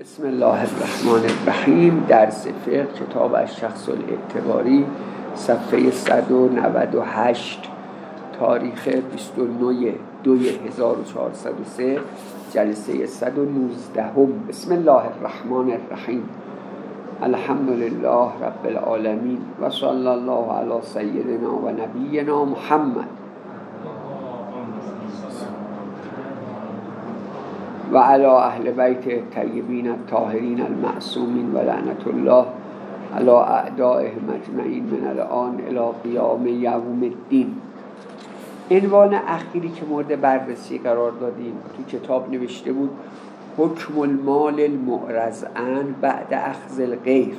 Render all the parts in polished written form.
بسم الله الرحمن الرحیم. درس فقه کتاب الشخص الاعتباری صفحه 198 تاریخ 29/2/1403 جلسه 119. بسم الله الرحمن الرحیم. الحمد لله رب العالمین و صلی الله علی سیدنا و نبینا محمد و علی اهل بیت طیبین الطاهرین المعصومین و لعنت الله علی اعدائهم اجمعین من الان الی قیام یوم الدین. عنوان اخیری که مورد بررسی قرار دادیم تو کتاب نوشته بود حکم المال المعرض عنه بعد اخذ الغیر.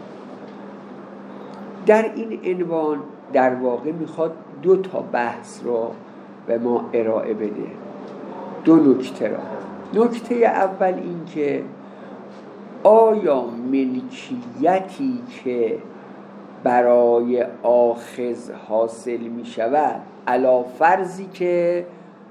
در این عنوان در واقع میخواد 2 بحث رو به ما ارائه بده، 2 نکته را. نکته اول این که آیا ملکیتی که برای آخذ حاصل می شود علی فرضی که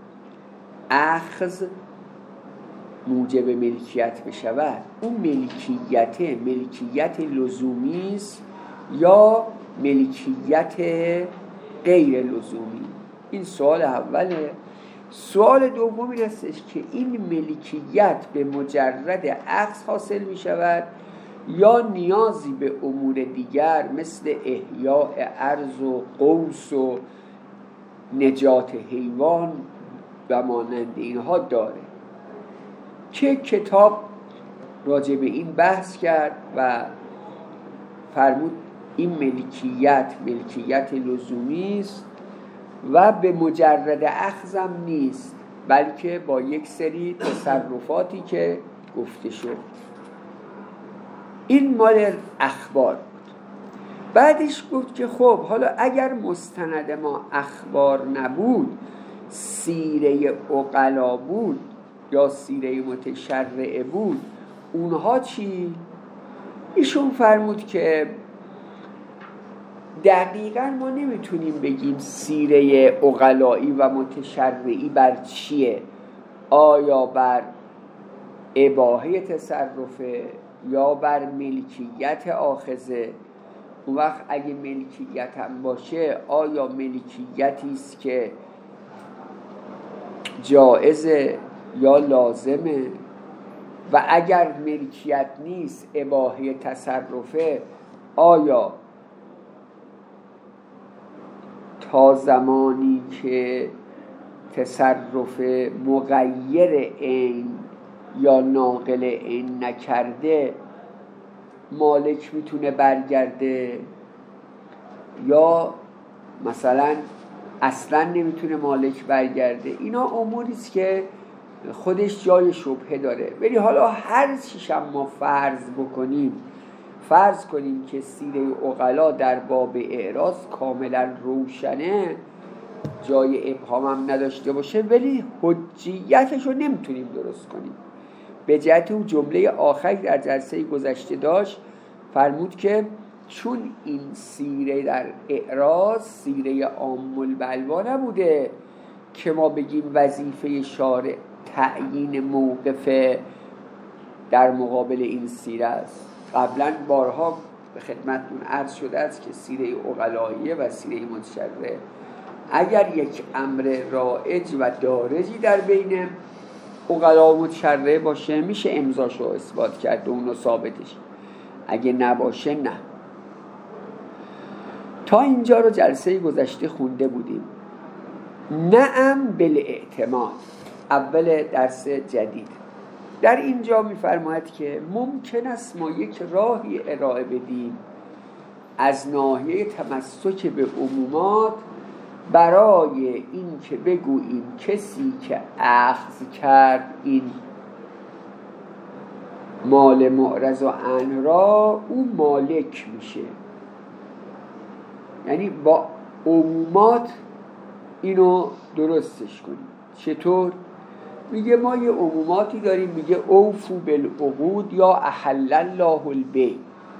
اخذ موجب ملکیت بشود، اون ملکیت لزومی است یا ملکیت غیر لزومی؟ این سوال اوله. سوال دوم این هستش که این ملکیت به مجرد اخذ حاصل می شود یا نیازی به امور دیگر مثل احیاء ارض و قوس و نجات حیوان و مانند اینها داره. که کتاب راجع به این بحث کرد و فرمود این ملکیت لزومی است و به مجرد اخذم نیست، بلکه با یک سری تصرفاتی که گفته شد. این مال اخبار بود. بعدش گفت که خب حالا اگر مستند ما اخبار نبود، سیره عقلا بود یا سیره متشرعه بود، اونها چی؟ ایشون فرمود که دقیقاً ما نمیتونیم بگیم سیره عقلایی و متشرعی بر چیه، آیا بر اباحه تصرفه یا بر ملکیت آخذه. اون وقت اگه ملکیت هم باشه آیا ملکیتی است که جائزه یا لازمه، و اگر ملکیت نیست اباحه تصرفه، آیا تا زمانی که تصرف مغیر عین یا ناقل عین نکرده مالک میتونه برگرده، یا مثلا اصلا نمیتونه مالک برگرده؟ اینا اموریست که خودش جای شبهه داره. ولی حالا هر چیش هم ما فرض کنیم که سیره عقلا در باب اعراض کاملا روشنه، جای ابهام هم نداشته باشه، ولی حجیتش رو نمیتونیم درست کنیم. به جهت اون جمله آخری در جلسه گذشته داشت، فرمود که چون این سیره در اعراض سیره عام البلوا نبوده که ما بگیم وظیفه شارع تعیین موقف در مقابل این سیره است. قبلا بارها به خدمتتون عرض شده است که سیره عقلاییه و سیره متشرعه اگر یک امر رایج و دارجی در بین عقلا و متشرعه باشه میشه امضاشو اثبات کرد و اونو ثابتش، اگه نباشه نه. تا اینجا رو جلسه گذشته خونده بودیم. نعم بالاعتماد، اول درس جدید. در اینجا می‌فرماید که ممکن است ما یک راهی ارائه بدیم از ناحیه تمسک به عمومات برای این که بگوییم کسی که اخذ کرد این مال معرض عنه را او مالک میشه. یعنی با عمومات اینو درستش کنیم. چطور؟ میگه ما یه عموماتی داریم، میگه اوفو بالعقود یا احل الله البیع.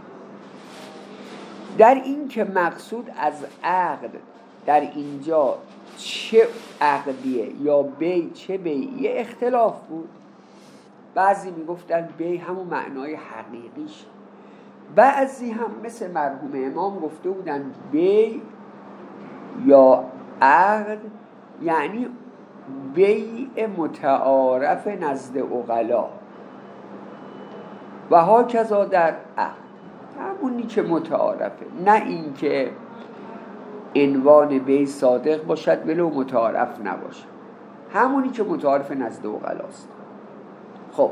در این که مقصود از عقد در اینجا چه عقدیه یا بیع چه بیعیه اختلاف بود. بعضی میگفتن بی همون معنای حقیقیش، بعضی هم مثل مرحوم امام گفته بودن بی یا عقد یعنی بیع متعارف نزد عقلا و ها کذا در عقد، همونی که متعارفه، نه این که عنوان بیع صادق باشد ولو متعارف نباشه، همونی که متعارف نزد عقلاست. خب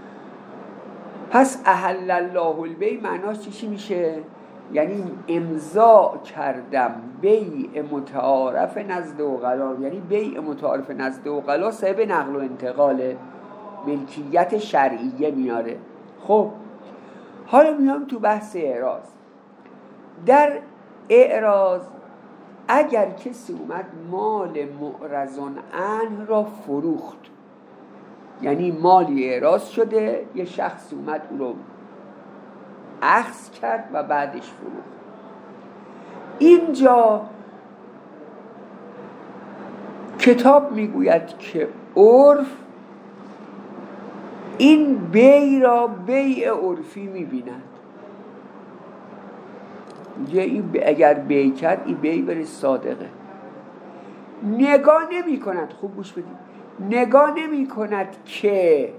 پس احل الله البیع معناش چی میشه؟ یعنی امضا کردم بیع متعارف نزد عقلا، یعنی بیع متعارف نزد عقلا صاحب نقل و انتقال ملکیت شرعیه میاره. خب حالا میام تو بحث اعراض. در اعراض اگر کسی اومد مال معرضون عنه را فروخت، یعنی مالی اعراض شده، یه شخص اومد او رو اخذ کرد و بعدش فروخت، اینجا کتاب میگوید که عرف این بیع را بیع عرفی میبیند. اگر بیع کرد این بیع بره صادقه، نگاه نمی کند، خوب گوش بدید، نگاه نمی کند که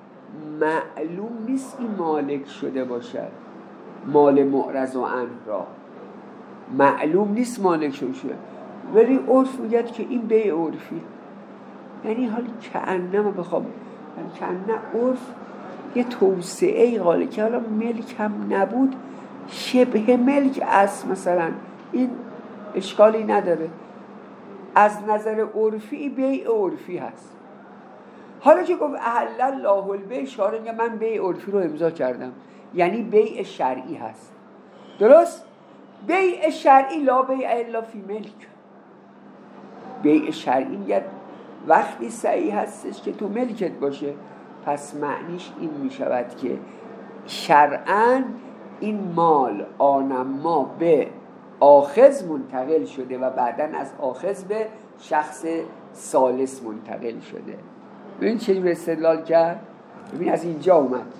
معلوم نیست این مالک شده باشد، مال معرض و عنه را معلوم نیست مالک شده، ولی عرف میگه که این بیع عرفی، یعنی حالی کأنما بخوام کأنه عرف یه توسعه قاله که حالا ملک هم نبود شبه ملک است مثلا، این اشکالی نداره، از نظر عرفی بیع عرفی هست. حالا که گفت احل الله البیع، شارع میگه من بیع عرفی رو امضا کردم، یعنی بیع شرعی هست، درست؟ بیع شرعی لا بیع الا فی ملک، بیع شرعی میگه وقتی صحیح هستش که تو ملکت باشه، پس معنیش این میشود که شرعاً این مال آنما به آخذ منتقل شده و بعداً از آخذ به شخص ثالث منتقل شده. ببین چه استدلال کرد؟ ببین از اینجا اومد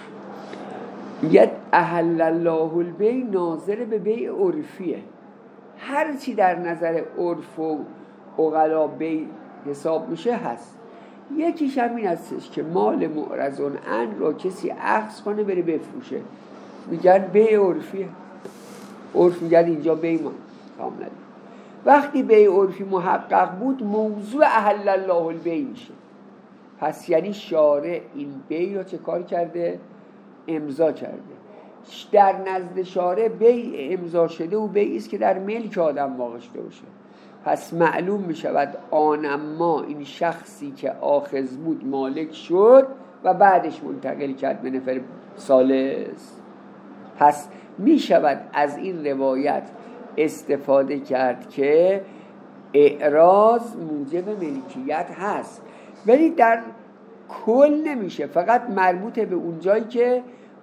میگه احل الله البیع ناظر به بیع عرفیه، هر چی در نظر عرف و عقلا بیع حساب میشه هست. یکیش همین هستش که مال معرضون عنه را کسی اخذ کنه بره بفروشه، میگن بیع عرفیه، عرف میگن اینجا بیع کاملا. وقتی بیع عرفی محقق بود موضوع احل الله البیع میشه، پس یعنی شارع این بیع را چه کار کرده؟ امضا کرده. در نزد شارع بیع امضا شده و بیعی است که در ملک آدم واقع شده باشه، پس معلوم می شود آنما این شخصی که آخذ بود مالک شد و بعدش منتقل کرد به نفر ثالث. پس می شود از این روایت استفاده کرد که اعراض موجب ملکیت هست، ولی در کل نمیشه، فقط مربوط به اون جایی که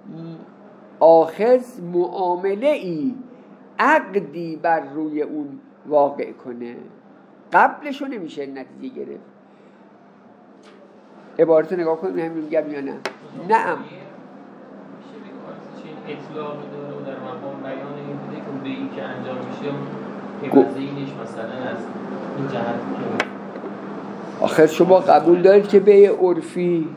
آخذ معامله ای عقدی بر روی اون واقع کنه، قبلشو نمیشه نتیجه گرفت. عبارتو نگاه کنیم همین میگم یا نه؟ نعم اطلاق داره و در مقام بیان این بوده که بیعی که انجام میشه پیوندینش مثلا از این جهت که آخر شما قبول دارید که بیع عرفی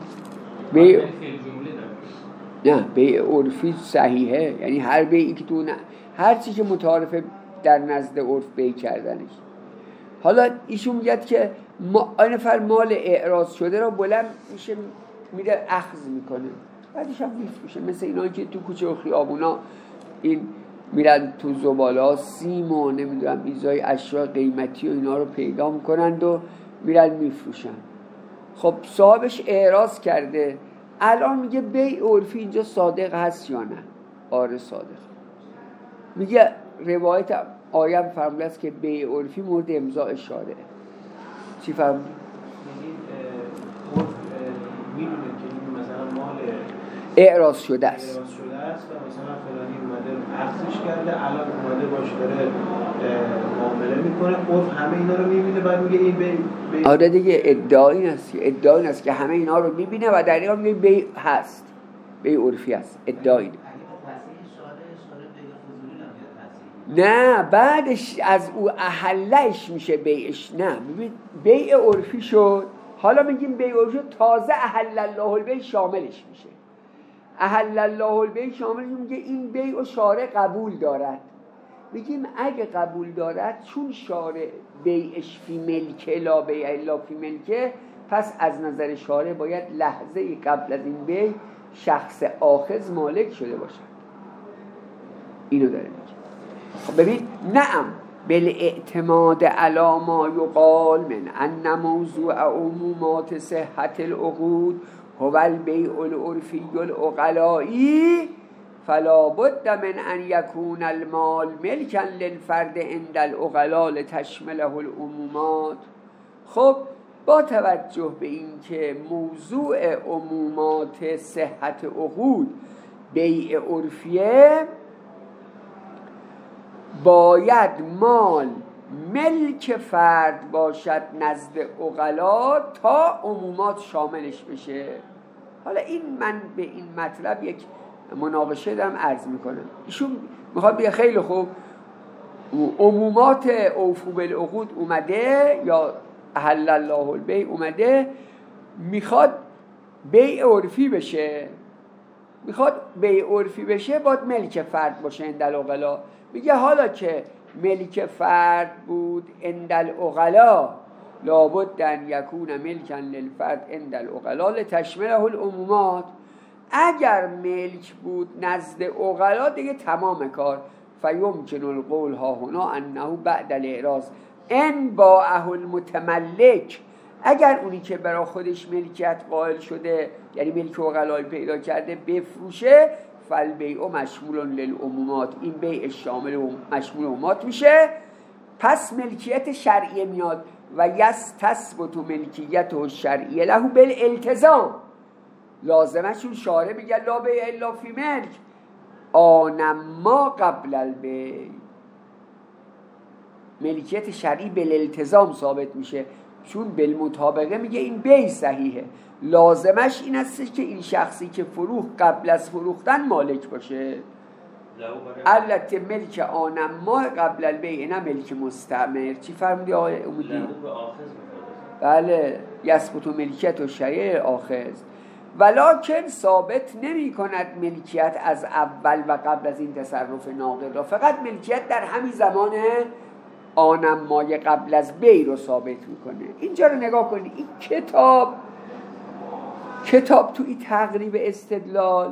نه بیع عرفی صحیحه، یعنی هر بیعی که تو هر چی که متعارفه در نزد عرف بیع کردنش. حالا ایشون میگه که این نفر مال اعراض شده را بلند میشه میره اخذ میکنه بعدش هم میفروشه، مثل اینا که تو کوچه و خیابونا این میرن تو زباله سیم و نمیدونم ایزای اشیاء قیمتی و اینا رو پیدا میکنند و میرن میفروشن. خب صاحبش اعراض کرده، الان میگه بیع عرفی اینجا صادق هست یا نه؟ آره صادق. میگه روایت آیم فرموده است که بیع عرفی مورد امضاء شارعه. چی فرموده؟ میدونه که این مثلا مال اعراض شده است و مثلا فلانی اومده عکسش کرده الان اومده باش داره معامله میکنه، عرف همه اینا رو میبینه بعد میگه این بی آره دیگه ادعا این است که همه اینا رو میبینه و در این میگه بی هست، بی عرفی هست. ادعا اینه. نه بعدش از او احلش میشه بیعش. نه ببین بیع عرفی شد، حالا میگیم بیع عرفی شد، تازه احل الله البیع شاملش میشه. احل الله البیع شاملش میگه این بیع و شارع قبول دارد. میگیم اگه قبول دارد، چون شارع بیعش فی ملکه لا بیع الا فی ملکه، پس از نظر شارع باید لحظه قبل از این بیع شخص آخذ مالک شده باشد. اینو داره میگه. خب ببین، نعم بالاعتماد علی ما یقال من ان موضوع عمومات صحت العقود هو البیع العرفی العقلائی فلا بد من ان یکون المال ملکا للفرد عند العقلاء لتشمله العمومات. خب با توجه به این که موضوع عمومات صحت عقود بیع عرفیه، باید مال ملک فرد باشد نزد عقلا تا عمومات شاملش بشه. حالا من به این مطلب یک مناقشه دارم عرض میکنم. ایشون میخواد بگه خیلی خوب، عمومات اوفو بالعقود اومده یا احل الله البیع اومده، میخواد بیع عرفی بشه. میخواد بیع عرفی بشه باید ملک فرد باشه عند العقلا. میگه حالا که ملک فرد بود عند العقلا، لابد ان یکون ملکا للفرد عند العقلا لتشمله العمومات. اگر ملک بود نزد عقلا دیگه تمام کار. فیمکن القول ها هنا انه بعد الاعراض ان باعه المتملک، اگر اونی که برای خودش ملکیت قائل شده، یعنی ملک عقلایی پیدا کرده، بفروشه، فالبیع مشمول للعمومات، این بیع شامل و مشمول عمومات میشه. پس ملکیت شرعیه میاد و یستثبت ملکیت و شرعیه له بالالتزام. لازمه چون شارع میگه لا بیع الا فی ملک آنما قبل البیع، ملکیت شرعی بالالتزام ثابت میشه، چون بالمطابقه میگه این بیع صحیحه. لازمش این است که این شخصی که فروخت قبل از فروختن مالک باشه. البته ملک آنما قبل البیع، نه ملک مستعمر. چی فرمودی آقای عمودی؟ بله، یثبت ملکیت و شریع آخذ، ولکن ثابت نمی کند ملکیت از اول و قبل از این تصرف ناقل را. فقط ملکیت در همین زمان آنمای قبل از بیع رو ثابت میکنه. اینجا رو نگاه کنید، این کتاب تو این تقریب استدلال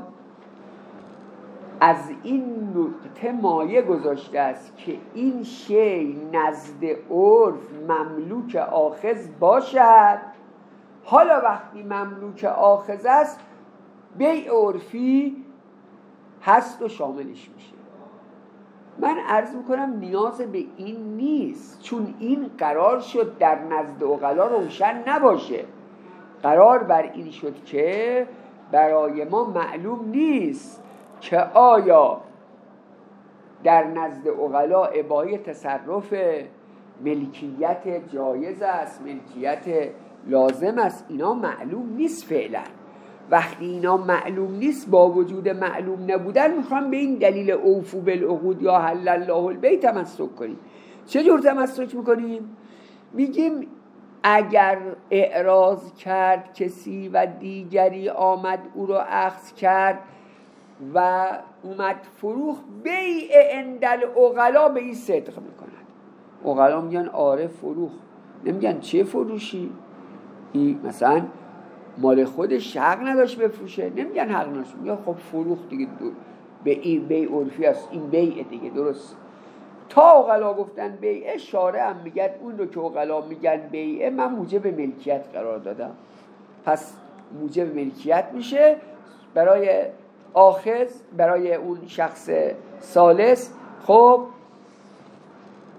از این نقطه مایه گذاشته است که این شی نزد عرف مملوک آخذ باشد. حالا وقتی مملوک آخذ است، بیع عرفی هست و شاملش میشه. من عرض میکنم نیاز به این نیست، چون این قرار شد در نزد عقلا روشن نباشه. قرار بر این شد که برای ما معلوم نیست که آیا در نزد عقلا اباحه تصرف ملکیت جایز است، ملکیت لازم است. اینا معلوم نیست فعلا. وقتی اینا معلوم نیست، با وجود معلوم نبودن، میخوام به این دلیل اوفو بالعقود یا حل الله البیع تمسک کنیم. چجور تمسک میکنیم؟ میگیم اگر اعراض کرد کسی و دیگری آمد او را اخذ کرد و اومد فروخت، بیع عند العقلا به این صدق میکنند. عقلا میگن آره فروخت، نمیگن چه فروشی؟ این مثلا مال خودش حق نداشت بفروشه، نمیگن حق نداشت، میگن خب فروخت دیگه، به این بیع عرفی است، این بیع دیگه درست. تا عقلا گفتن بیعه، شارع هم میگن اون رو که عقلا میگن بیعه، من موجب ملکیت قرار دادم، پس موجب ملکیت میشه برای آخذ، برای اون شخص ثالث. خب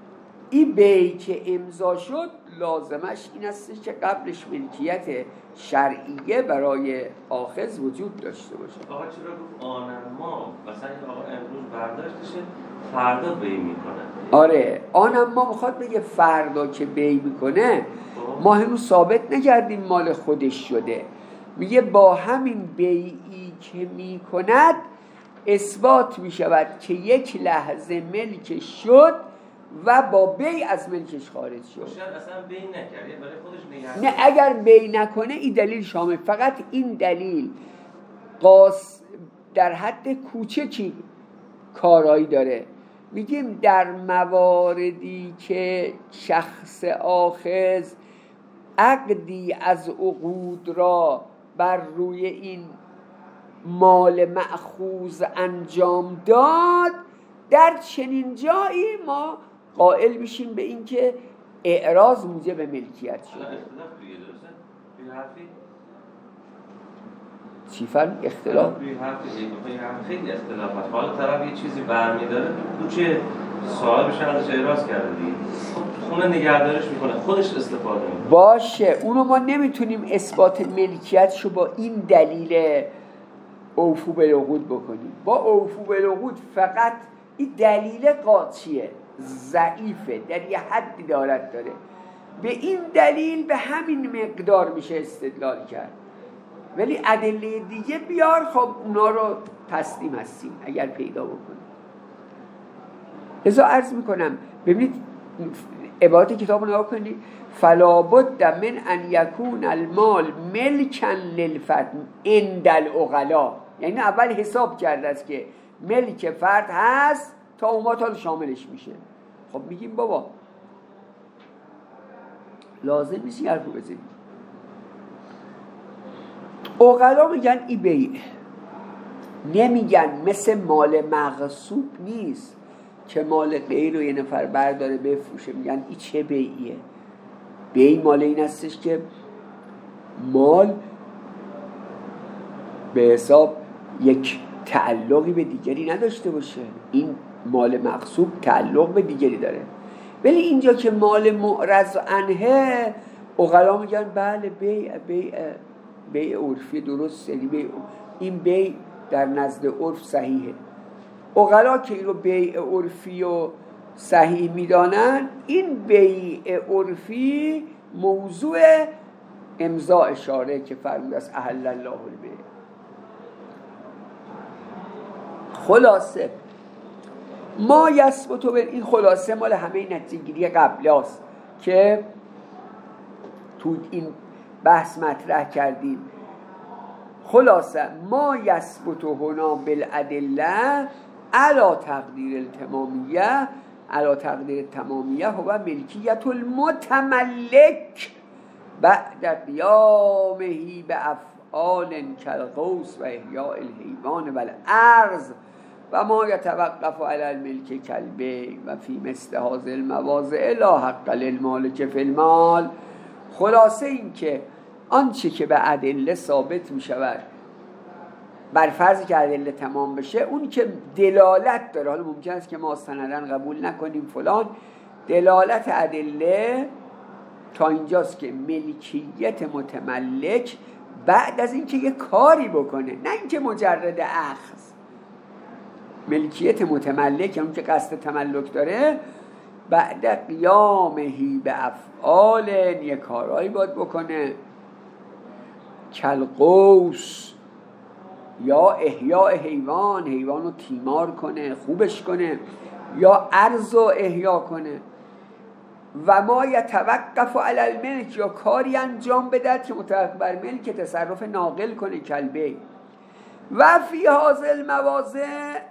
این بی که امضا شد لازمش این است که قبلش ملکیت شرعیه برای آخذ وجود داشته باشه. آقا چرا گفت آنما مثلا این آقا امروز برداشتشه فردا بی میکنه؟ آره آنما میخواد بگه فردا که بی میکنه ما هنوز ثابت نکردیم مال خودش شده، میگه با همین بیعی که میکند اثبات میشود که یک لحظه ملکش شد و با بی از ملکش خارج شد. شاید اصلا بی نکرد برای خودش نگه نه اگر بی نکنه این دلیل شامل، فقط این دلیل در حد کوچکی کارایی داره. میگیم در مواردی که شخص آخذ عقدی از عقود را بر روی این مال مأخوذ انجام داد، در چنین جایی ما قائل میشیم به این که اعراض موجب ملکیت شده. چی فرق اختلاف؟ خیلی اختلافات. حالا طرف یه چیزی برمی‌داره تو چه صاحبش ازش اعراض کرده دیگه، خونه نگهدارش میکنه، خودش استفاده میکنه. باشه اونو ما نمیتونیم اثبات ملکیتشو با این دلیل اوفو بالعقود بکنیم. با اوفو بالعقود فقط این دلیل قاطعیه، ضعیفه، در یه حدی دارد داره، به این دلیل به همین مقدار میشه استدلال کرد. ولی ادله دیگه بیار، خب اونا رو تسلیم هستیم اگر پیدا بکنیم. لذا عرض میکنم ببینید عبارت کتاب رو نگاه کنید، فلا بد من ان یکون المال ملکا للفرد عند العقلا، یعنی اول حساب کرده است که ملک فرد هست تا اون تا شاملش میشه. خب میگیم بابا لازم نیست این حرفو بزنیم. عقلا میگن ای بیع، نمیگن مثل مال مغصوب نیست که مال غیر رو یه نفر برداره بفروشه، میگن ای چه بیعیه؟ بیع مال این هستش که مال به حساب یک تعلقی به دیگری نداشته باشه. این مال مغصوب تعلق به دیگری داره. ولی اینجا که مال معرض عنه، عقلا میگن بله بیع عرفی درست، یعنی این بیع در نزد عرف صحیحه. عقلا که این رو بیع عرفی و صحیح میدانن، این بیع عرفی موضوع امضا اشاره که فرمود است احل الله البیع. خلاصه ما یثبت، این خلاصه مال همه نتیجه‌گیری قبلی است که تو این بحث مطرح کردیم. خلاصه ما یثبت هنا بالادله علی تقدیر التمامیه، علی تقدیر التمامیه هو ملکیت المتملک بعد قیامه بافعال کالغوث و احیاء الحیوان والارض و ما یتوقف علی الملک کالبیع و فی مثل هذه المواضع لا حق للمالک فی المال. خلاصه این که آنچه که به ادله ثابت می شود بر فرض که ادله تمام بشه، اون که دلالت داره، حالا ممکن است که ما سندن قبول نکنیم فلان، دلالت ادله تا اینجاست که ملکیت متملک بعد از اینکه یه کاری بکنه، نه اینکه مجرد اخذ. ملکیت متملک اون که قصد تملک داره، بعد قیامه به افعال یه کارهایی باید بکنه، کالغوث یا احیاء حیوان رو تیمار کنه، خوبش کنه، یا ارض رو احیا کنه، و ما یتوقف علی الملک یا کاری انجام بدهد که متوقف بر ملک تصرف ناقل کنه، کالبیع. و فی هذه المواضع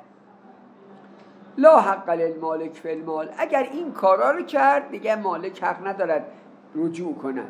لا حق للمالک فی المال، اگر این کارا رو کرد دیگه مالک حق ندارد رجوع کند.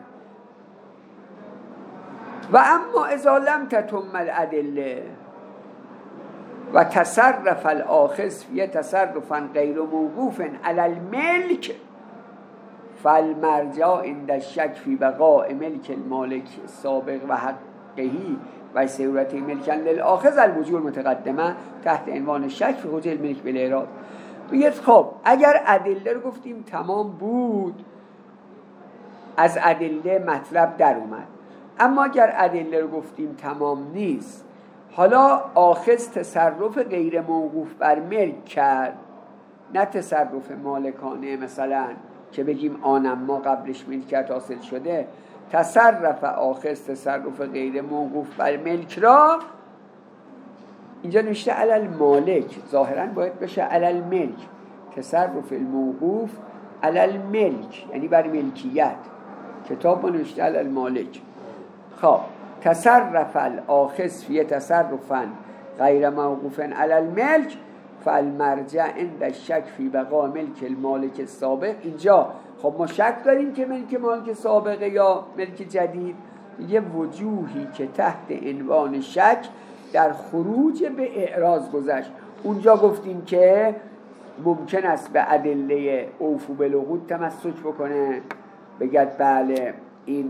و اما اذا لم تتم الادله و تصرف الاخذ فی تصرفا غیر موقوف علی الملک فالمرجع عند الشک فی بقاء ملک المالک سابق و حقهی و صورت ملکا للآخذ الوجوه المتقدمه تحت عنوان شک فی حجه الملک بالاعراض. میگه خب اگر ادله رو گفتیم تمام بود، از ادله مطلب در اومد. اما اگر ادله رو گفتیم تمام نیست، حالا آخذ تصرف غیر موقوف بر ملک کرد، نه تصرف مالکانه مثلا که بگیم آنم ما قبلش ملکیت حاصل شده. تصرف آخذ تصرف غیر موقوف بر ملک را اینجا نوشته علل مالک، ظاهرا باید بشه علل ملک. تصرف الموقوف علل ملک یعنی بر ملکیت، کتاب ما نوشته علل مالک. خب تصرف الاخذ فی تصرفا غیر موقوف علل ملک فالمرجع عند الشک فی بقاء ملک المالک السابق. اینجا خب ما شک داریم که ملک مالک سابقه یا ملک جدید. یه وجوهی که تحت عنوان شک در خروج به اعراض گذشت. اونجا گفتیم که ممکن است به ادله اوفو بالعقود تمسک بکنه، بگد بله این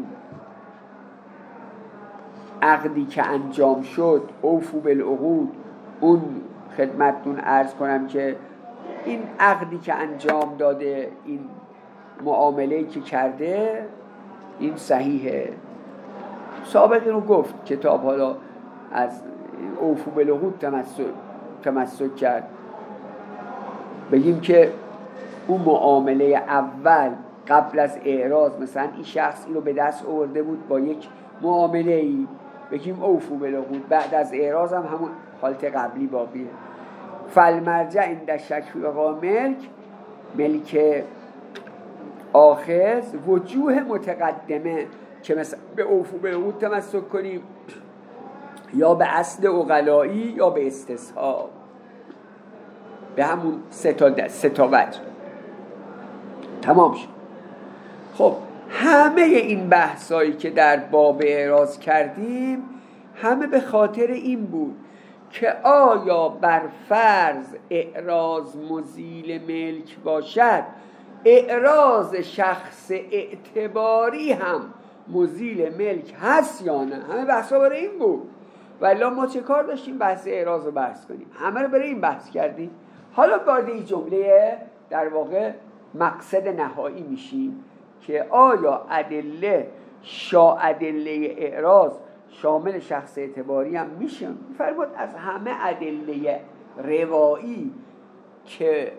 عقدی که انجام شد اوفو بالعقود. اون خدمتتون عرض کنم که این عقدی که انجام داده، این معامله‌ای که کرده این صحیحه. سابق اینو گفت کتاب، حالا از اوفو بالعقود تمسک کرد. بگیم که اون معامله اول قبل از اعراض، مثلا این شخص اینو به دست آورده بود با یک معامله‌ای، بگیم اوفو بالعقود، بعد از اعراض هم همون حالت قبلی باقیه. فالمرجع عند شک فی بقاء ملک آخذ وجوه متقدمه که مثلا به اوفو بالعقود تمسک کنیم یا به اصل عقلایی یا به استصحاب، به همون سه تا وجه تمام شد. خب همه این بحثایی که در باب اعراض کردیم همه به خاطر این بود که آیا بر فرض اعراض مزیل ملک باشد، اعراض شخص اعتباری هم مزیل ملک هست یا نه. همه بحثا برای این بود. ولی ما چه کار داشتیم بحث اعراض رو بحث کنیم؟ همه رو برای این بحث کردیم. حالا وارد این جمله در واقع مقصد نهایی میشیم که آیا ادله ادله اعراض شامل شخص اعتباری هم میشه؟ می‌فرماد از همه ادله روایی که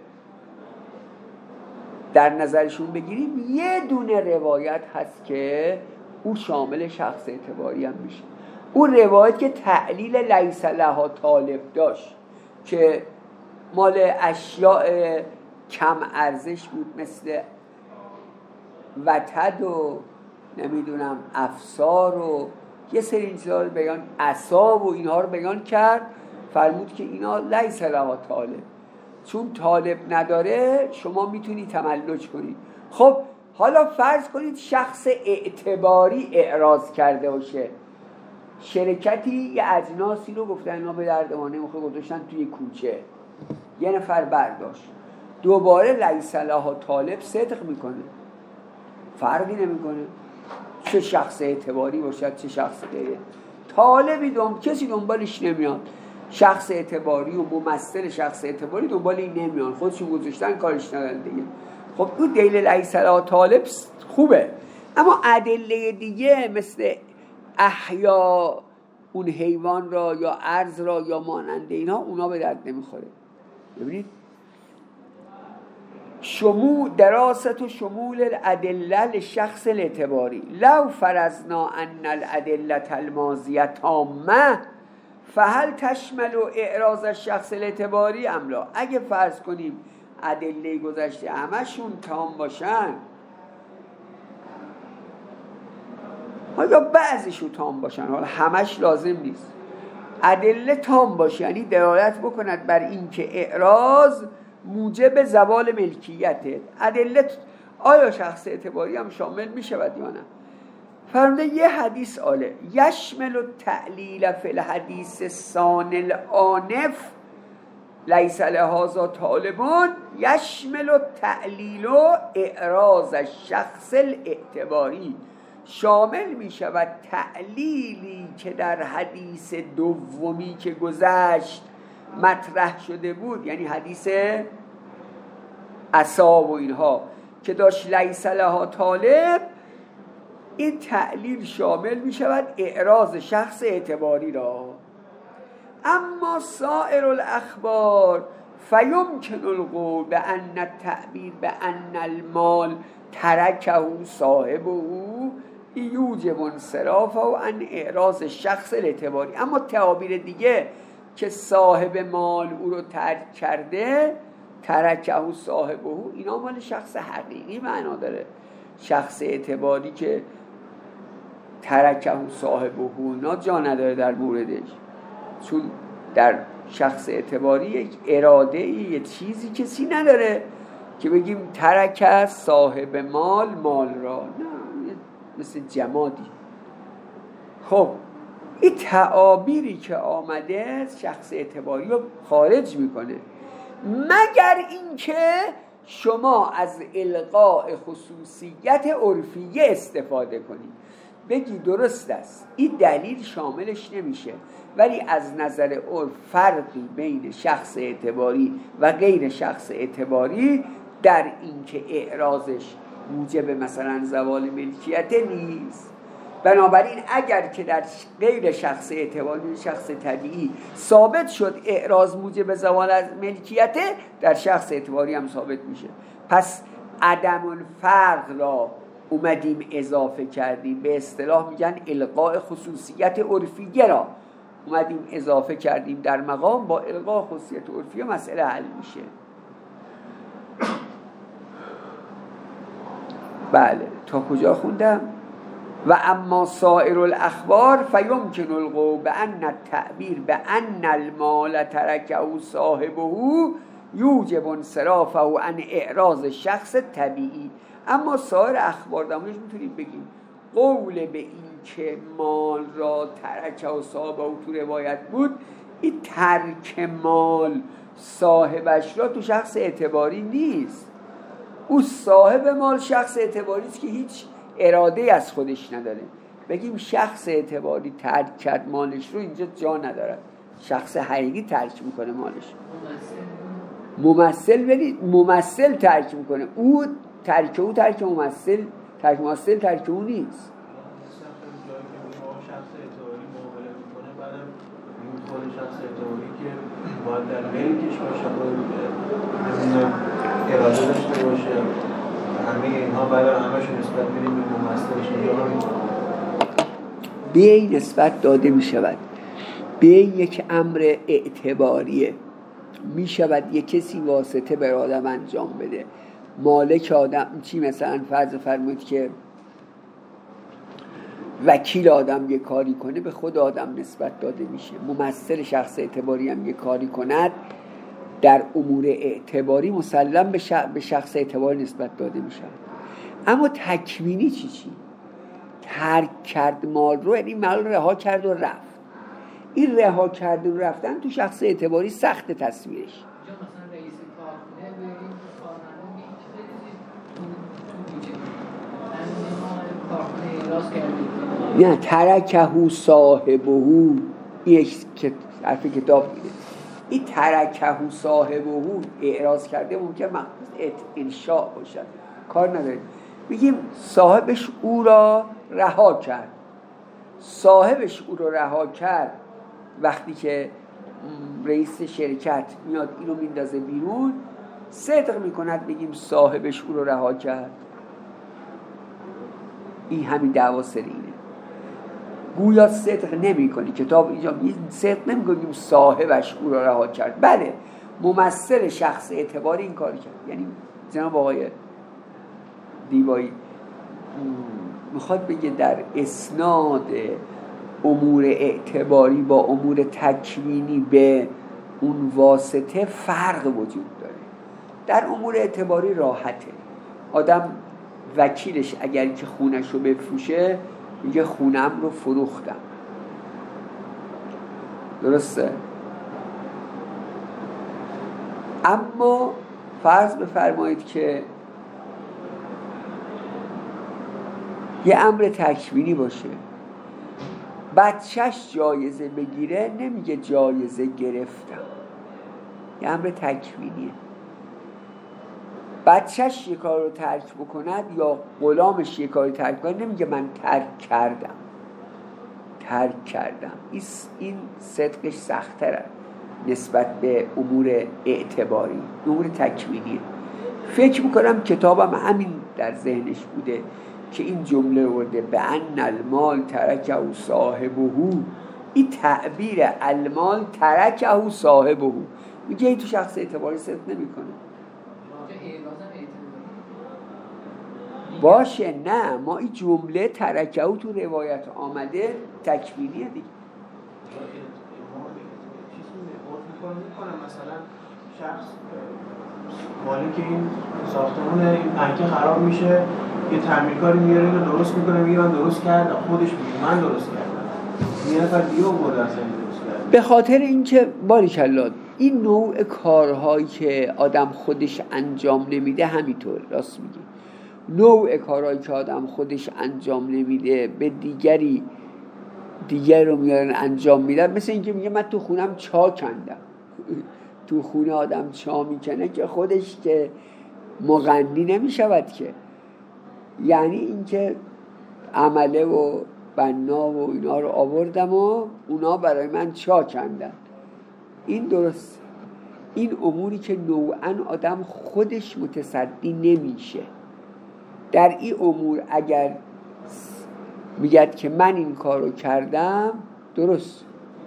در نظرشون بگیریم یه دونه روایت هست که او شامل شخص اعتباری هم میشه. اون روایت که تعلیل لیس لها طالب داشت که مال اشیاء کم ارزش بود، مثل وتد و نمیدونم افسار و یه سری چیزا رو بیان، عصا و اینها رو بیان کرد. فرمود که اینا لیس لها طالب، چون طالب نداره شما میتونی تملک کنید. خب حالا فرض کنید شخص اعتباری اعراض کرده باشه، شرکتی یه اجناسی رو گفتن اینا به درد ما نمیخوره، گذاشتن توی کوچه، یه نفر برداشت، دوباره لیس لها طالب صدق میکنه، فرقی نمیکنه چه شخص اعتباری باشد چه شخص غیره. طالبی کسی دنبالش نمیاد، شخص اعتباری و ممثل شخص اعتباری دنبال این نمیان، خودشون گذاشتن کارش ندارن دیگه. خب اون دلیل لیس لها طالب خوبه. اما ادله دیگه مثل احیا اون حیوان را یا ارز را یا مانند اینا، اونا به درد نمیخوره. ببینید دراسة شمول الادله للشخص الاعتباری لو فرضنا ان الادله الماضیه تامه فهل تشمل اعراض الشخص الاعتباری ام لا. اگه فرض کنیم ادله گذشته همشون تام باشن یا بعضیشون تام باشن، حالا همش لازم نیست، ادله تام باشه یعنی دلالت بکند بر این که اعراض موجب زوال ملکیته. ادله آیا شخص اعتباری هم شامل می شود یا نه؟ فرموده یه حدیث آله یشمل التعلیل فی الحدیث ثان الآنف لیس لهذا طالبون یشمل التعلیل اعراض الشخص الاعتباری. شامل می شود تعلیلی که در حدیث دومی که گذشت مطرح شده بود، یعنی حدیث عصا و اینها که داشت لیس لها طالب، این تعلیل شامل می شود اعراض شخص اعتباری را. اما سائر الاخبار فیمکن القول بأن التعبیر بأن المال ترکه صاحبه یوجب انصرافه عن اعراض شخص الاعتباری. اما تعابیر دیگه که صاحب مال او رو ترک کرده، ترکه صاحبه، اینا مال شخص حقیقی معنا داره. شخص اعتباری که ترکه صاحبه اینا جا نداره در موردش، چون در شخص اعتباری یک اراده یه چیزی کسی نداره که بگیم ترکه صاحب مال را، نه، مثل جمادی. خب این تعابیری که آمده شخص اعتباری رو خارج میکنه، مگر اینکه شما از القاء خصوصیت عرفیه استفاده کنید، بگی درست است این دلیل شاملش نمیشه، ولی از نظر عرف فرقی بین شخص اعتباری و غیر شخص اعتباری در اینکه اعراضش موجب مثلا زوال ملکیت نیست. بنابراین اگر که در غیر شخص اعتباری، شخص طبیعی ثابت شد اعراض موجب زوال از ملکیت، در شخص اعتباری هم ثابت میشه. پس عدم الفرق را اومدیم اضافه کردیم، به اصطلاح میگن القاء خصوصیت عرفیه را اومدیم اضافه کردیم در مقام، با القاء خصوصیت عرفیه مسئله حل میشه. بله، تا کجا خوندم؟ و اما سائر الاخبار فیمکن القول بأن التعبیر بأن المال ترکه صاحبه یوجب انصرافه عن اعراض شخص طبیعی. اما سایر اخبار دمونش میتونیم بگیم قول به این که مال را ترکه و صاحبه تو روایت بود، این ترک مال صاحبش را تو شخص اعتباری نیست. او صاحب مال شخص اعتباری است که هیچ اراده از خودش نداره. بگیم شخص اعتباری ترک کرد مالش رو، اینجا جا نداره. شخص حقیقی ترک میکنه مالش. ممثل ترک میکنه. او ترک ممثل، ترک ممثل ترک او نیست. شخص اعتباری معامله میکنه، بعدم این شخص اعتباری که باید در ملکش باشه، باید اراده داشته باشه، همه اینها بعد همشون نسبت میدیم به ممثلش. به این نسبت داده میشود به یک امر اعتباریه، میشود یک کسی واسطه بر آدم انجام بده. مالک آدم چی، مثلا فرض فرمایید که وکیل آدم یه کاری کنه، به خود آدم نسبت داده میشه. ممثل شخص اعتباری هم یه کاری کند در امور اعتباری مسلم به شخص اعتباری نسبت داده میشه. اما تکوینی چی؟ ترک کرد مال رو، یعنی مال رها کرد و رفت. این رها کرد و رفتن تو شخص اعتباری سخت تصویرش. نه، ترکه صاحبه، یک حرف کتاب میده. این ترکه صاحبه اعراض کرده ممکن مقصود انشاء باشد، کار نداره. بگیم صاحبش او را رها کرد. صاحبش او را رها کرد وقتی که رئیس شرکت میاد اینو میندازه بیرون، صدق میکند بگیم صاحبش او را رها کرد. این همین دعوا سر اینه. گویا صدق نمی کنی، کتاب اینجا صدق نمی کنیم صاحبش او را رها کرد. بله، ممثل شخص اعتباری این کاری کرد. یعنی جناب آقای دیبایی میخواد بگه در اسناد امور اعتباری با امور تکوینی به اون واسطه فرق وجود داره. در امور اعتباری راحته. آدم وکیلش اگر که خونش رو بفروشه میگه خونم رو فروختم، درسته؟ اما فرض بفرمایید که یه امر تکوینی باشه، بچهش جایزه بگیره نمیگه جایزه گرفتم، یه امر تکوینیه. بچهش یه کار رو ترک بکند یا غلامش یه کاری ترک بکند نمیگه من ترک کردم. این صدقش سخت‌تره نسبت به امور اعتباری، امور تکوینی. فکر میکنم کتابم همین در ذهنش بوده که این جمله ورده به ان المال ترکه صاحبه. این تعبیر المال ترکه صاحبه میگه این تو شخص اعتباری صدق نمیکنه. باشه نه، ما این جمله ترکه تو روایت آمده تکوینیه دیگه. مثلا شخص مالک این ساختمان این پنکه خراب میشه، یه تعمیرکاری میاره اینو درست میکنه، میگه من درست کردم، خودش میگه من درست کردم، یه نفر دیگه آورده اصلا درست کرد. به خاطر اینکه باریکالله این نوع کارهایی که آدم خودش انجام نمیده همینطور راست میگه، نوع کارهایی که آدم خودش انجام نمیده به دیگر رو میارن انجام میدن. مثل اینکه میگه من تو خونم چا کندم. تو خونه آدم چا میکنه که خودش که مغنی نمیشود که، یعنی اینکه عمله و بنا و اینا رو آوردم و اونا برای من چا کندن. این درست. این اموری که نوعا آدم خودش متصدی نمیشه، در این امور اگر میگد که من این کارو کردم درست.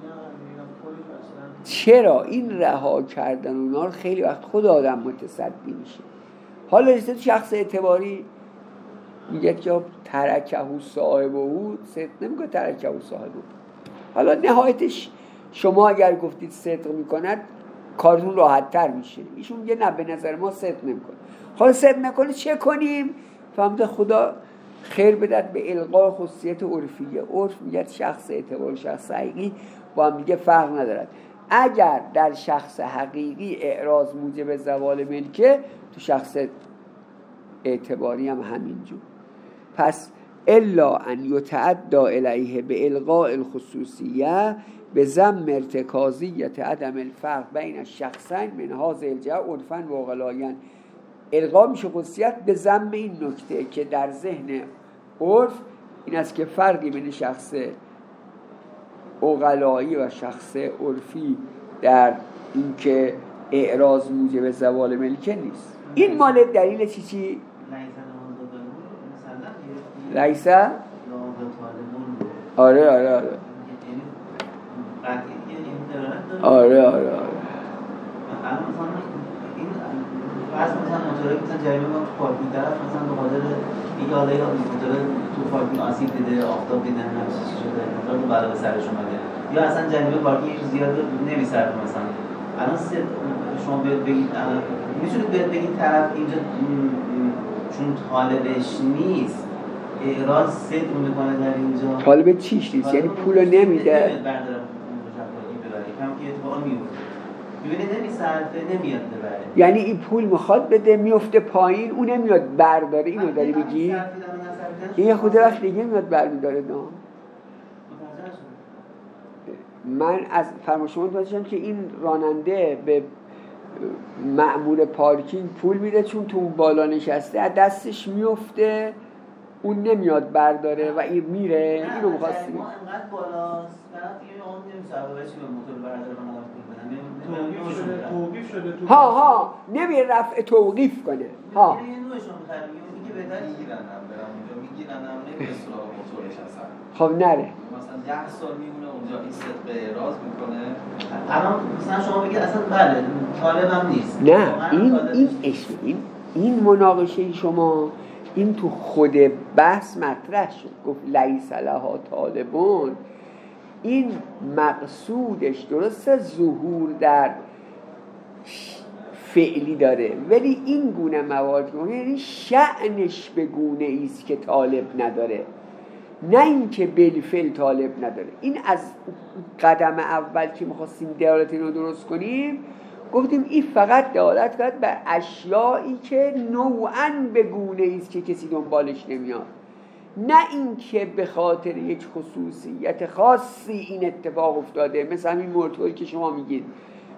چرا این رها کردن اونا رو خیلی وقت خود آدم متصدی میشه. حالا رسید شخص اعتباری میگه که ترکه صاحبه، صدق نمیگه ترکه صاحبه. حالا نهایتش شما اگر گفتید صدق میکند کارتون راحت تر میشه. ایشون میگه نه به نظر ما صدق نمیکنه. حالا صدق نکنه چه کنیم؟ فهمده خدا خیر بدد به القای خصوصیت عرفیه. عرف میگه شخص اعتباری شخص حقیقی با هم دیگه فرق ندارد. اگر در شخص حقیقی اعراض موجب زوال ملکه، تو شخص اعتباری هم همینجور. پس الا ان یتعدى الیه به القاء الخصوصیه به ضم ارتکازیت عدم الفرق بین الشخصین من هذا الجهه عرفا و اغلاین. القا میشه خصوصیت به ضم این نکته که در ذهن عرف این است که فرقی بین شخص اغلایی و شخص عرفی در اینکه اعراض موجب زوال ملکه نیست. این مال دلیل چی؟ لیسا؟ آره بعضی مثلا موتوره مثلا جریمه ما تو پارکینگ طرف مثلا به خاطر اینکه حالا موتور تو پارکینگ آسیب دیده، آفتاب دیده، همین چیزی شده، موتور رو بالا به سرش اومده، یا اصلا جریمه پارکینگ زیاد نمی‌صرفه. مثلا الان شما بگید میتونید بگید طرف اینجا چون طالبش نیست اعراض صدق میکنه در اینجا. طالب چیش نیست؟ یعنی پولو نمیده. بردارم ببره کم که اتفاقا میفته. میبینه نمیصرفه نمیاد ببره. یعنی این پول میخواد بده میفته پایین، اون نمیاد برداره. اینو داری میگی؟ این خود وقت دیگه میاد برمیداره. نه من از فرماشما داشتم که این راننده به مأمور پارکینگ پول میده چون تو اون بالا نشسته، از دستش میفته، اون نمیاد برداره و این میره. اینو می‌خواستیم ما انقدر بالاست طرف دیگه اون نمی‌صرفه بچی به موتور برداره من توقیف شده تو ها نمیره رفع توقیف کنه. ها یه نوعشون می‌خره میگه بهتره میگیرنم برم اونجا میگیرنم نمیره سراغ موتورش اصلا. خب نره مثلا 10 سال میمونه اونجا این صدق اعراض میکنه. الان مثلا شما بگید اصلا بله طالبم نیست. نه این مناقشه شما این تو خود بحث مطرح شد. گفت لیس لها طالبون. این مقصودش درسته ظهور در فعلی داره، ولی این گونه موارد یعنی شأنش به گونه ایست که طالب نداره، نه اینکه بالفعل طالب نداره. این از قدم اول که می‌خواستیم دلالت اینو درست کنیم گفتیم این فقط دلالت کرد بر اشیایی که نوعاً به گونه ایست که کسی دنبالش نمیاد، نه اینکه به خاطر یک خصوصیت خاصی این اتفاق افتاده. مثلا این موتوری که شما میگید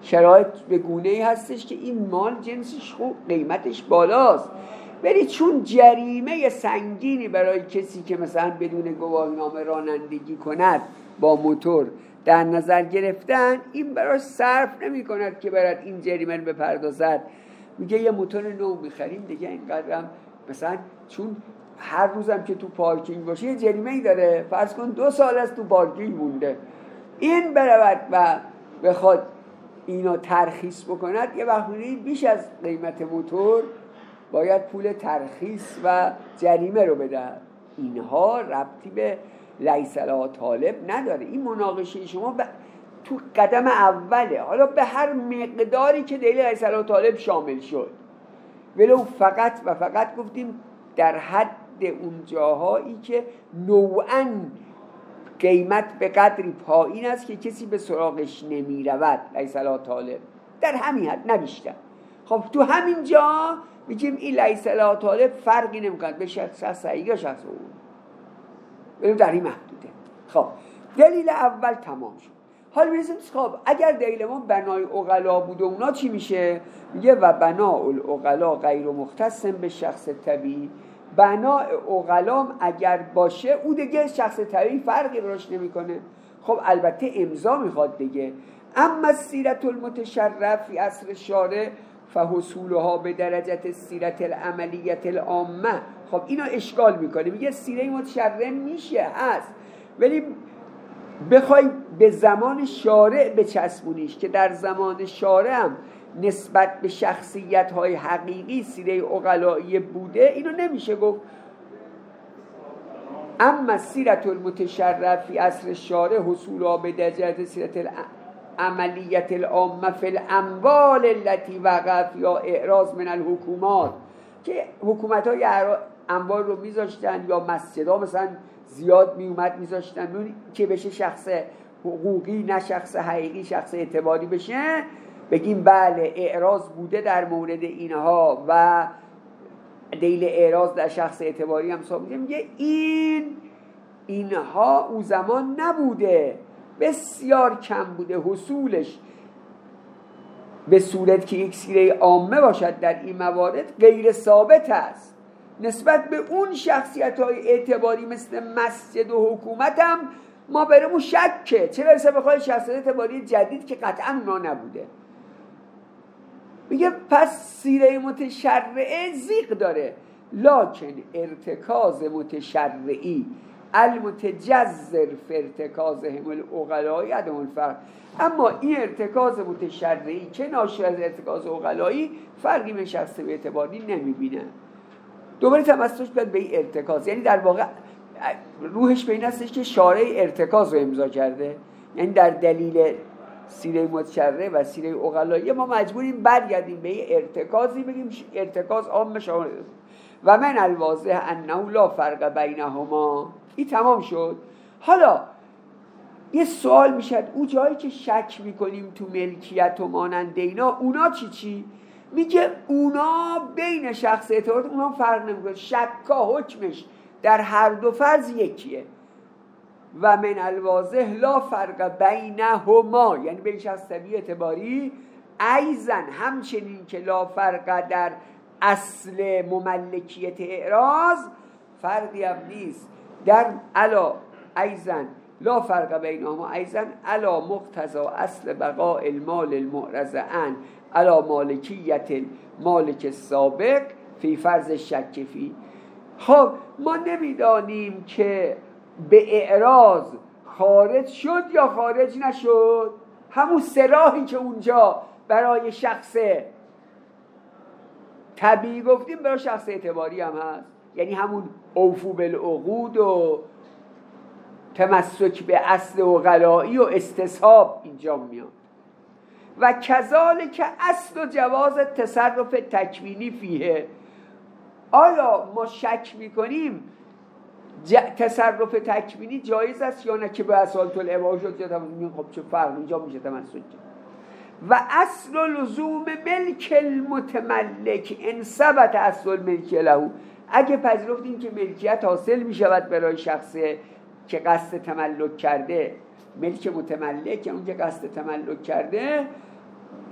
شرایط به گونه‌ای هستش که این مال جنسش خوب قیمتش بالاست، ولی چون جریمه سنگینی برای کسی که مثلا بدون گواهینامه رانندگی کند با موتور در نظر گرفتن، این براش صرف نمی کند که برات این جریمه رو بپردازد. میگه یه موتور نو میخریم دیگه اینقدرم، مثلا چون هر روزم که تو پارکینگ باشه یه جریمه‌ای داره، فرض کن 2 سال از تو پارکینگ مونده، این برود و بخواد اینو ترخیص بکند، یه وقتی بیش از قیمت موتور باید پول ترخیص و جریمه رو بده. اینها ربطی به لیس لها طالب نداره. این مناقشه شما تو قدم اوله، حالا به هر مقداری که دلیل لیس لها طالب شامل شد، ولو فقط و فقط گفتیم در حد اون جاهایی که نوعاً قیمت به قدری پایین است که کسی به سراغش نمی رود، لیس لها طالب، در همین حد، نه بیشتر. خب تو همین جا میگیم این لیس لها طالب فرقی نمیکنه به شخص صحیح یا شخص اون، ولی در این محدوده. خب دلیل اول تمام شد. حالا میرسیم خب اگر دلیل ما بنای عقلا بوده، اونا چی میشه؟ میگه و بناء العقلا غیر مختص به شخص طبیعی. بناء عقلام اگر باشه، او دیگه شخص طبیعی فرقی براش نمیکنه. خب البته امضا میخواد دیگه. اما سیرت المتشرف فی عصر شارع فحصولها به درجت سیرت العملیت العامه. خب اینو اشکال میکنه، میگه سیره متشرع میشه هست، ولی بخوای به زمان شارع بچسبونیش که در زمان شارع هم نسبت به شخصیت‌های حقیقی سیره عقلایی بوده، اینو نمیشه گفت. اما سیرت المتشرف فی عصر شارع حصولها به درجت سیرت عملیت العامه فی الاموال التي وقع فيها اعراض من الحکومات، که حکومت‌های اموال رو میذاشتن یا مسجدها مثلا زیاد میومد میذاشتن که بشه شخص حقوقی نه شخص حقیقی، شخص اعتباری بشه، بگیم بله اعراض بوده در مورد اینها و دلیل اعراض در شخص اعتباری هم ثابت میگه اینها او زمان نبوده، بسیار کم بوده حصولش به صورت که یک سیره عامه باشد در این موارد غیر ثابت است. نسبت به اون شخصیت‌های اعتباری مثل مسجد و حکومت هم ما برامون شکه، چه برسه بخواه شخصیت اعتباری جدید که قطعا اونا نبوده. میگه پس سیره متشرعه زیغ داره، لکن ارتکاز متشرعی المتجذر فی ارتکازهم العقلایی عدم الفرق. اما این ارتکاز متشرعی که ناشی از ارتکاز عقلایی فرقی به شخص اعتباری نمیبینه. دوباره تمسک بیاد به این ارتکاز، یعنی در واقع روحش به این هستش که شارع ارتکاز رو امضا کرده، یعنی در دلیل سیره متشرع و سیره عقلایی ما مجبوریم برگردیم به این ارتکازی، بگیم ارتکاز عام شامل و من الواضح انه لا فرق بینهما. این تمام شد. حالا یه سوال میشد، اون جایی که شک میکنیم تو ملکیت و مانند اینا، اونا چی؟ میگه اونا بین شخص اعتبارات اونا فرق نمیکنه، شکا حکمش در هر دو فرض یکیه. و من الواضح لا فرق بینهما، یعنی بین شخص طبیعی اعتباری ایزن همچنین که لا فرق در اصل مملکیت اعراض فرقی هم نیست در علا ایزن لا فرق بینهما ایزن علا مقتضا اصل بقاء المال المعرض عن علا مالکیت مالک السابق فی فرض شک فی. خب ما نمیدانیم که به اعراض خارج شد یا خارج نشد، همون سراحی که اونجا برای شخص طبیعی گفتیم برای شخص اعتباری هم هست، یعنی همون اوفو بالعقود و تمسک به اصل عقلایی و استصحاب اینجا میاد. و کذالک اصل و جواز تصرف تکوینی فیه. آیا ما شک میکنیم تصرف تکوینی جایز است یا نه که به اصالت الاباحه شد یا خب چه فرق اینجا میشه تمسک. و اصل لزوم ملک المتملک ان ثبت اصل الملک له. اگه پذیرفتیم که ملکیت حاصل میشود برای شخصی که قصد تملک کرده، ملک متملک اون که قصد تملک کرده،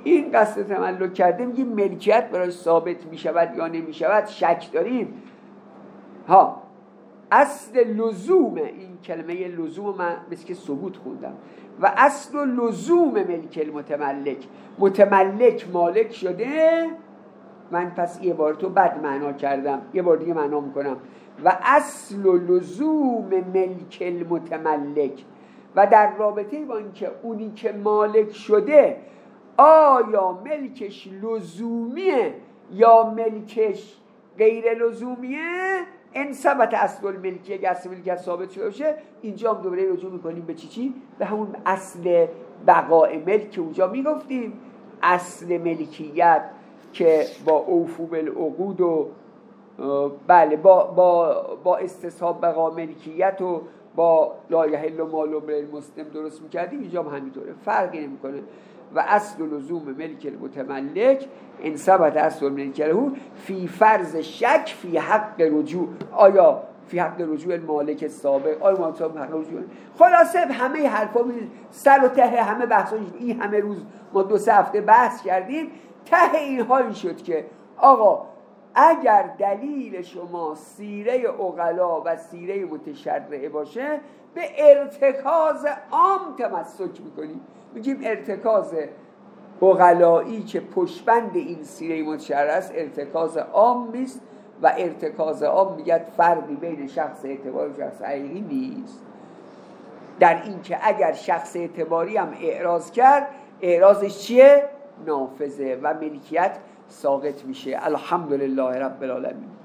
این قصد تملک کرده، میگیم ملکیت براش ثابت میشود یا نمیشود شک داریم. ها اصل لزوم، این کلمه لزوم من مثل که ثبوت خوندم، و اصل لزوم ملک المتملک، متملک مالک شده. من پس این عبارتو بد معنا کردم، یه بار دیگه معنا میکنم. و اصل لزوم ملک المتملک، و در رابطه با اینکه اونی که مالک شده آیا ملکش لزومیه یا ملکش غیر لزومیه، این ثبت اصل الملکیه، اگه اصل ملکیت ثابت شده باشه، اینجا هم دوباره رجوع میکنیم به چی؟ به همون اصل بقاء ملک که اونجا میگفتیم. اصل ملکیت که با اوفو بالعقود و بله با استصحاب بقاء ملکیت و با لا یحل مال امرئ مسلم درست میکردیم، اینجا هم همینطوره، فرقی نمیکنه. و اصل لزوم ملک المتملک ان ثبت اصل الملک له فی فرض شک فی حق رجوع، آیا فی حق رجوع المالک سابق، آیا مالک سابق حق رجوع. خلاصه همه حرفا سر و ته همه بحثا، این همه روز ما 2-3 هفته بحث کردیم، ته اینها این شد که آقا اگر دلیل شما سیره عقلا و سیره متشرعه باشه، به ارتکاز عام تمسک میکنیم. میگیم ارتکاز عقلایی که پشتبند این سیره متشرعه است ارتکاز عام نیست، و ارتکاز عام میگه فرقی بین شخص اعتباری و شخص حقیقی نیست. در این که اگر شخص اعتباری هم اعراض کرد، اعراضش چیه؟ نافذه و ملکیت ساقط میشه. الحمدلله رب العالمین.